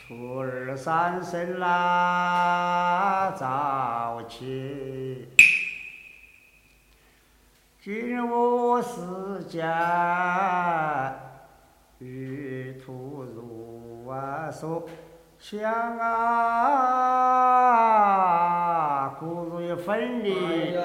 初二三声啦早起，今午时间玉兔如所想啊，骨肉也分离。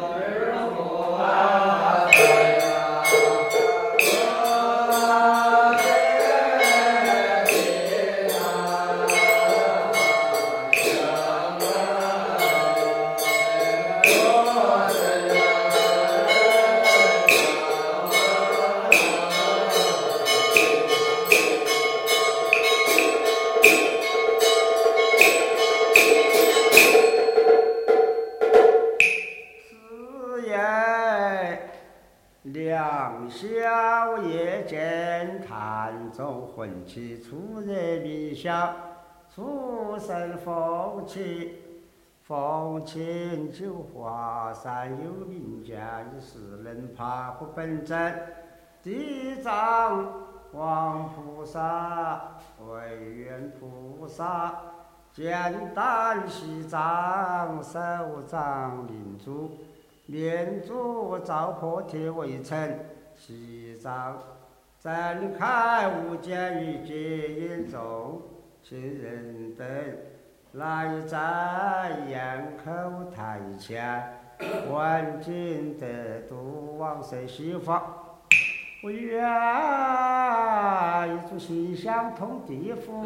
两宵夜间坛中混气，初热冥想，初生风气。风清九华山有名将，一世人怕不本真。地藏王菩萨，威愿菩萨，简单西藏，手掌灵珠。面珠照破铁围城，西藏睁开无间于劫眼中，行人灯来在眼口台前，万金得度往生西方。我愿一炷心相通地府。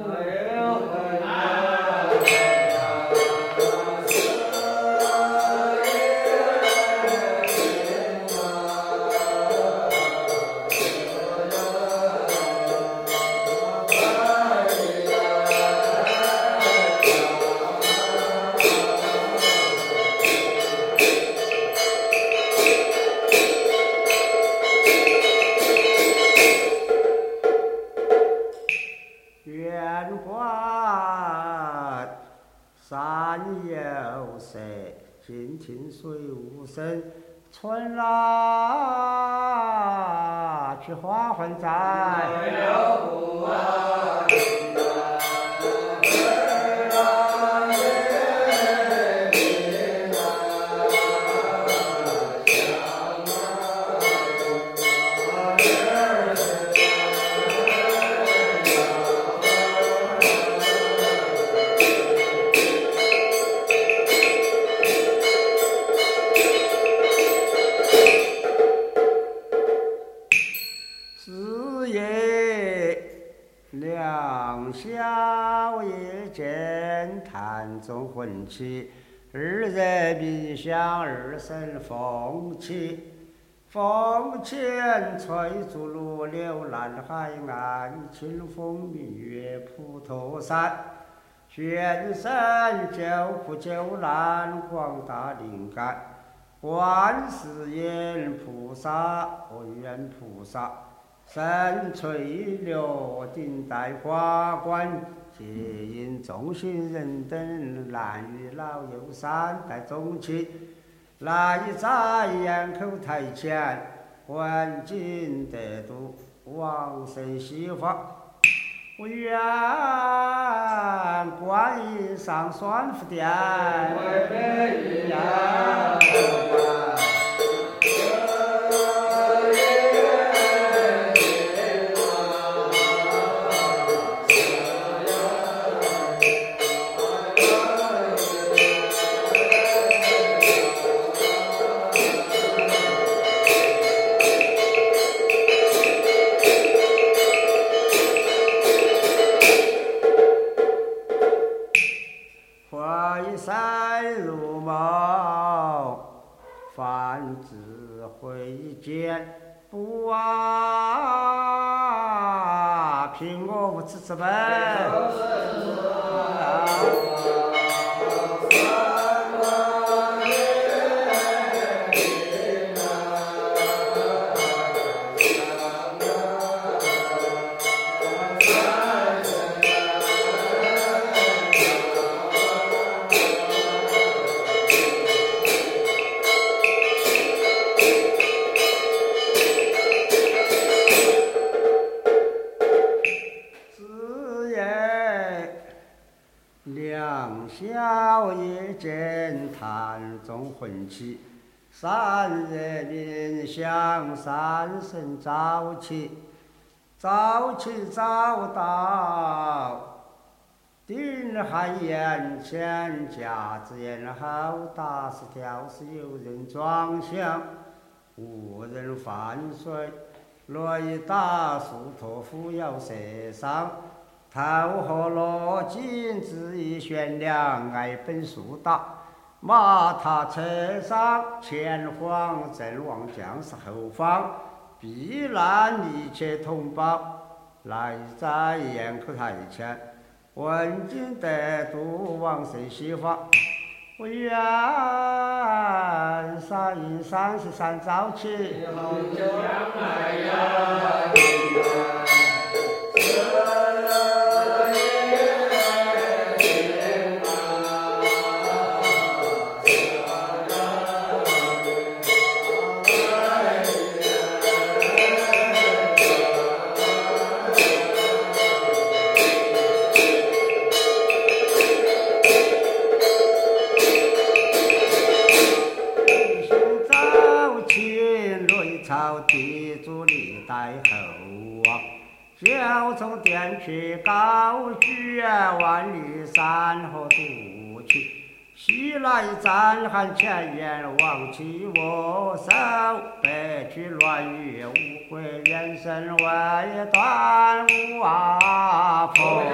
愿观山有色，静听水无声。春来去花还在。是夜两宵夜间坛中混气，二人冥想，二生风起。风前吹竹芦柳南海岸，清风明月普陀山。玄深救苦救难，广大灵感。观世音菩萨，文愿菩萨，身垂六顶戴花冠，接引众行人等，男女老幼三代宗亲，来在眼口台前，观景得度往生西方。我愿观音上双福殿，为美呀。回身如梦，泛智慧间，不啊，凭我无知之本。 宵夜间弹奏魂器，三日冥想三声早起，早起早到，定海眼前架子然后打是吊是有人装香，无人犯水，落一大树头扶摇射上，头和罗巾子一悬梁，爱本树大，马踏车上，前方阵亡将士，后方避难一切同胞，来在堰口台前，问津得度往谁西方？我愿333早起。地主历代后王，交从殿去高举万里山河渡去，西来战汉前沿王起握手，北去乱雨无悔眼神为端午啊风。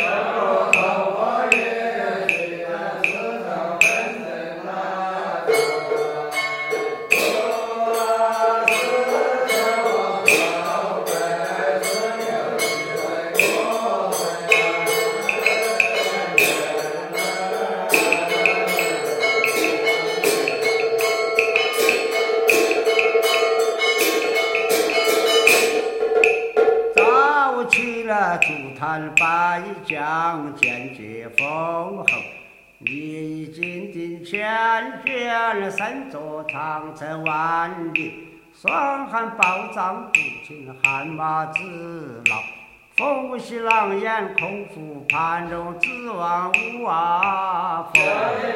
足坛百将见解封侯，历经定千卷，身作长城万里，霜寒暴涨不尽，汗马直劳，风息狼烟，空腹盘龙，指望无啊风。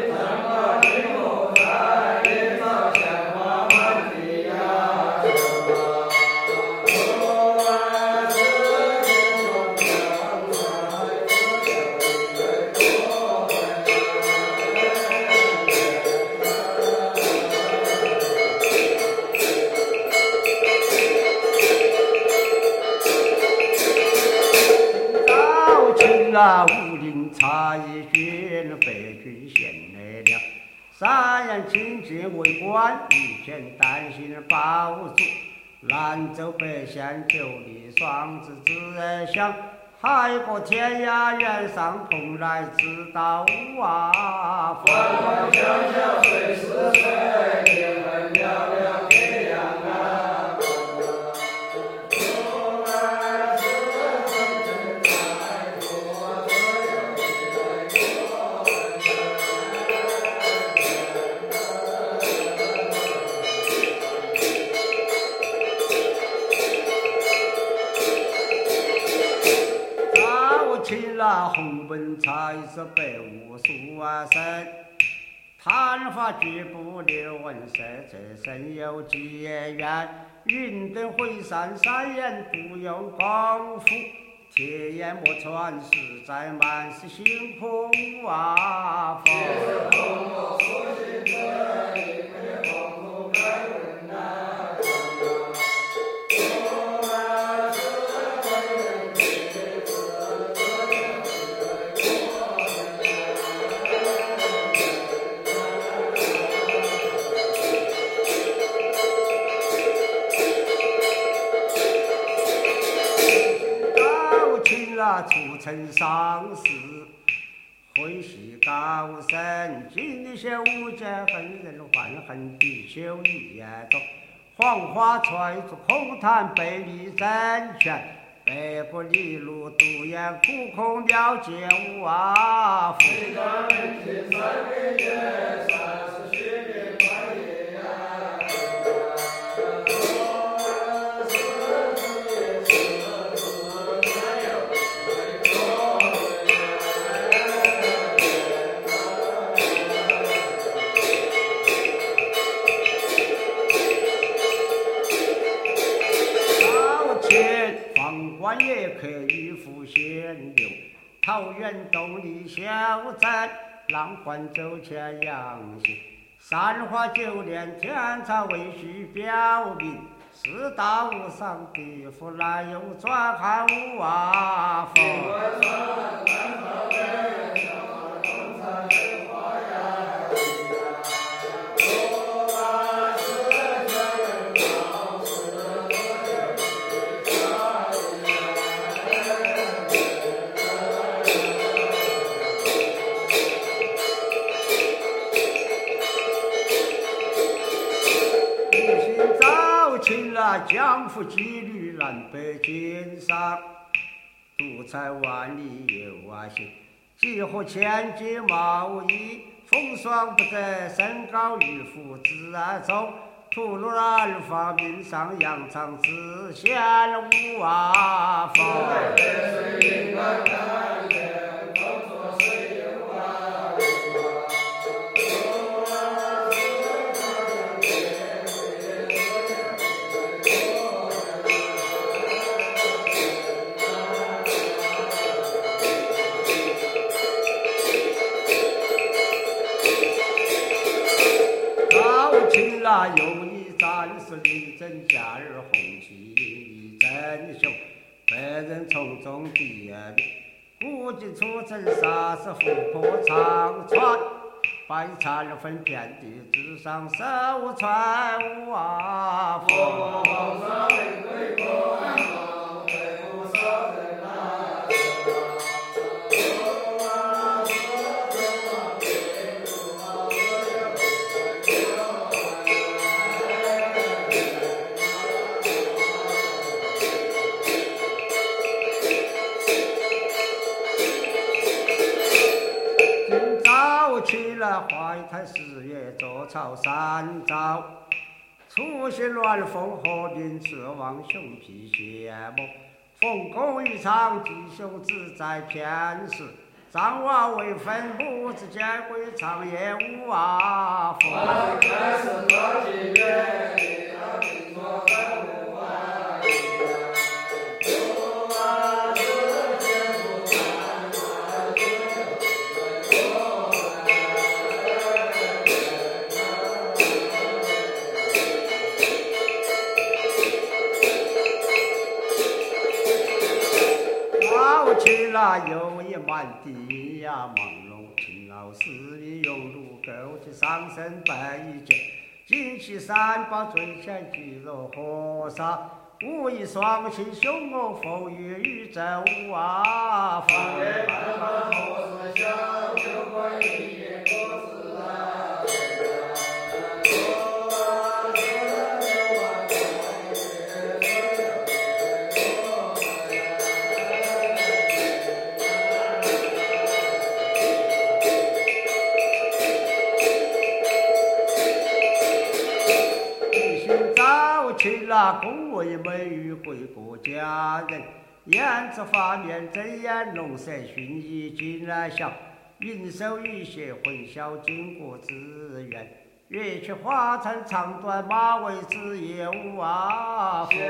武林差一军，北军献来了。三人亲近为官，以前担心保住。兰州北县九里双子只想，海过天涯远上蓬莱，直到啊风。风萧萧水是水，天分了了天阳啊。红本彩色被无数生，贪花绝不留闻色，这身有结缘。云登回山，山岩独有功夫，铁眼莫传实在满是辛苦啊风。促成丧事，会系高升，今日些无家恨人患恨地球一夜中，黄花揣着空谈背离政权，北国里路独眼苦空了解无啊福。 可以复闲流。桃源洞里小站，浪欢走前阳行。山花九连天朝为须表明，四大无上地府难有转汉无瓦风。江湖纪律南北肩上，独裁万里有行。几何千劫贸易，风霜不得身高御夫自然中。吐露南方名上扬长自显无瓦风。又一战士临阵，夏日红旗一阵雄，被人从中敌灭。古今出征杀死虎破长川，百残分遍地之上，手传无瓦风。起来怀胎事业坐朝山沼，出现乱风和平刺王熊皮邪魔，奉公一场吉凶自在偏时，张娃为分母之间归长夜无瓦风。又一满地呀朦胧，青鳌四里涌入沟去上身背一剑，旌旗三把最前肌肉河沙，武艺双气凶恶风雨宇宙啊风。恭维美于贵国家人，言之发面睁眼龙蛇迅意尽然晓，云手雨鞋混淆经过之源，乐曲花成长短马尾之业务啊风。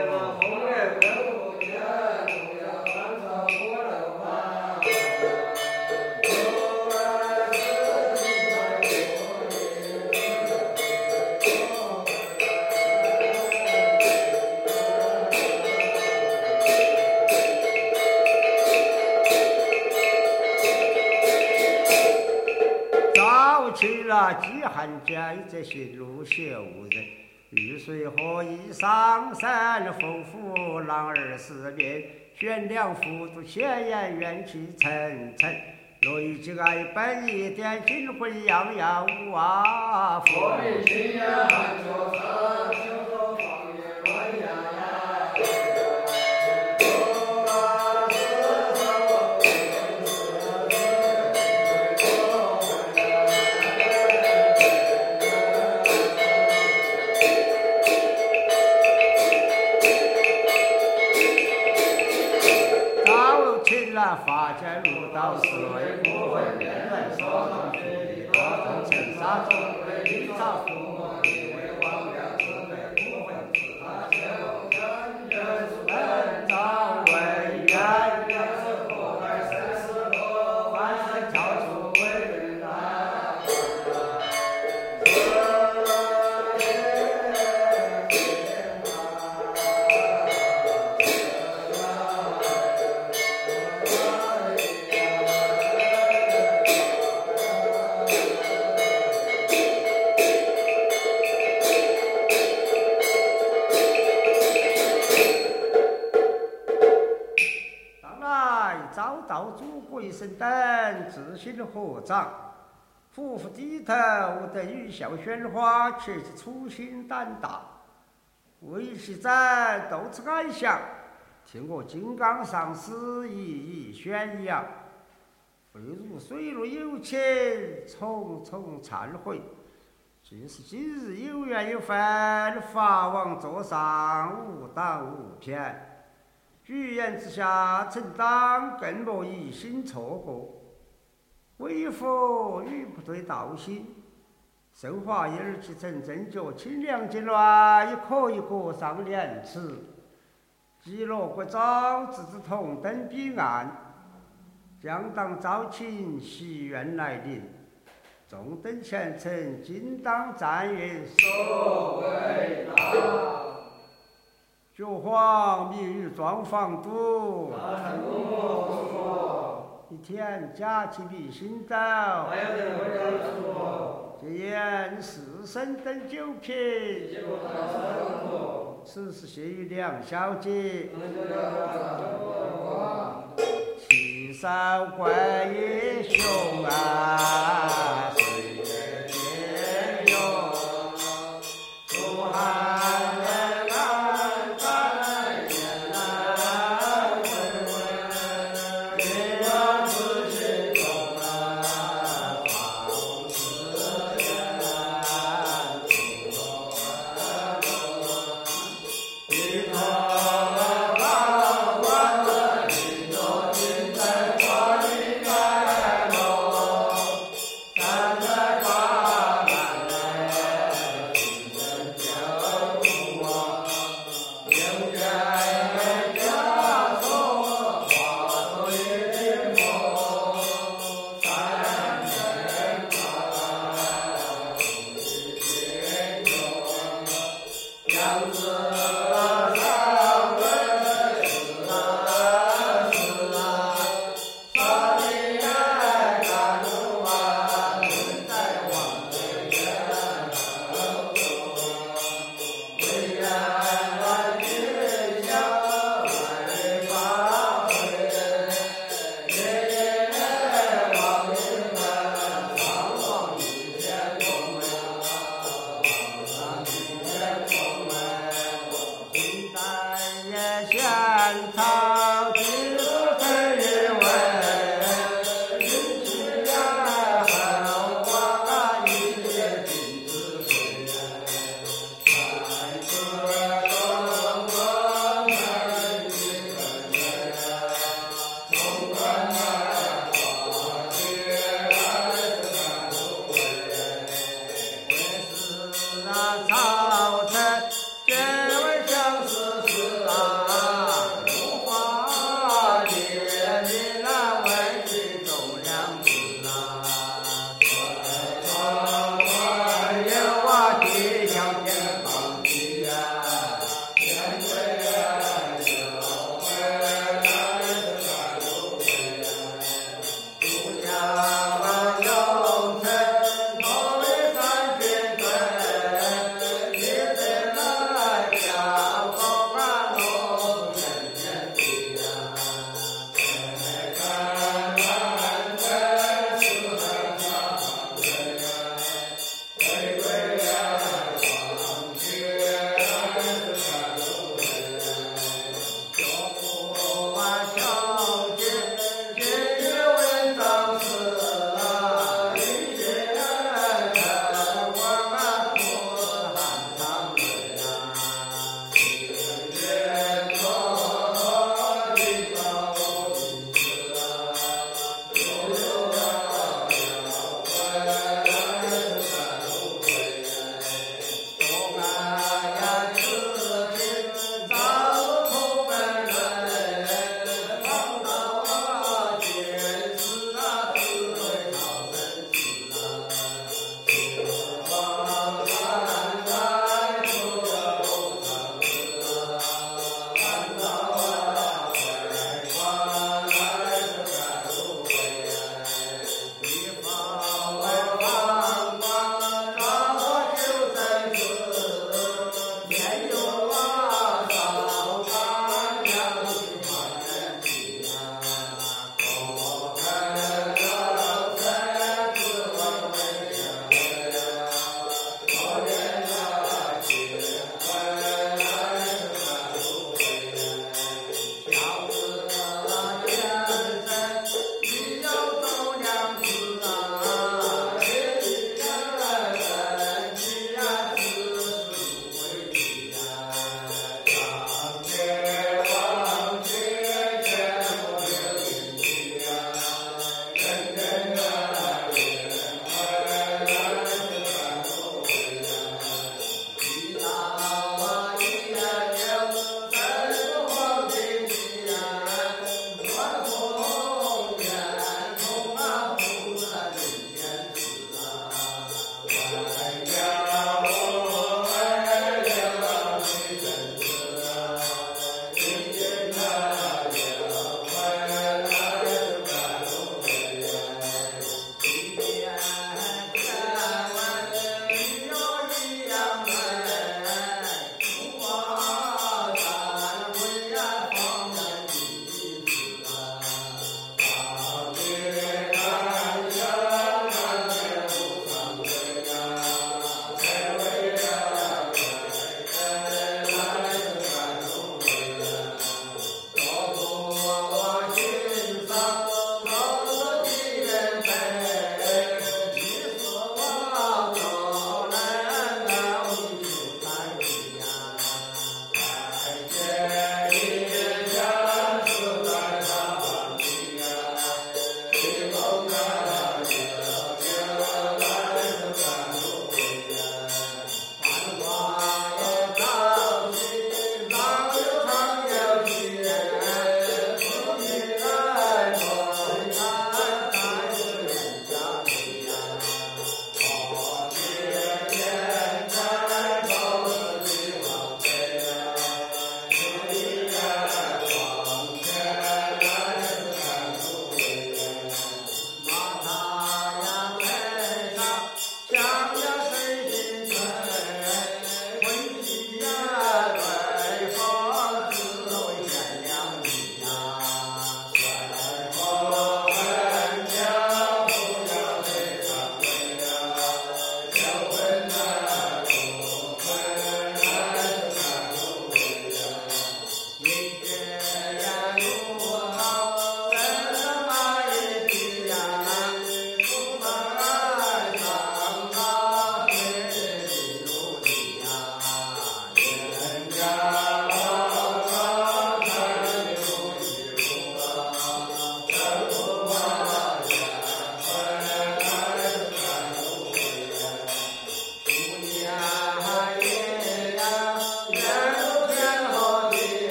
起了饥寒间，这些路修人，雨水河一上山，风拂浪24面，悬梁覆柱，千言怨气沉沉。累积爱本一点，金魂样样无啊风。发现入道思维不会别人所中去的多种尘沙中为一场父母以为忘了慈悲不会自他就跟人人造为缘来，遭到祖国一声等，自信合掌，夫妇低头，得语笑喧哗，却是粗心胆大。为其在斗志安详，听我金刚上师一一宣扬。废如水陆有情，重重忏悔。即是今日有缘有分，法王座上无党无偏，举言之下承担，更莫一心错过。为佛语不对道心，受华一日其成正觉，清凉境乱，也可以过上廉耻。极乐国章，自之同登彼岸，将当招请喜愿来临。众等虔诚，今当赞曰：所谓大。觉皇密于庄房堵，一天假期必行走。皆言四神等九品，此事谢于梁小姐。七少怪也雄啊，岁月渐永，楚汉人安在天南问问，月光自心中啊，放肆言，楚罗一头。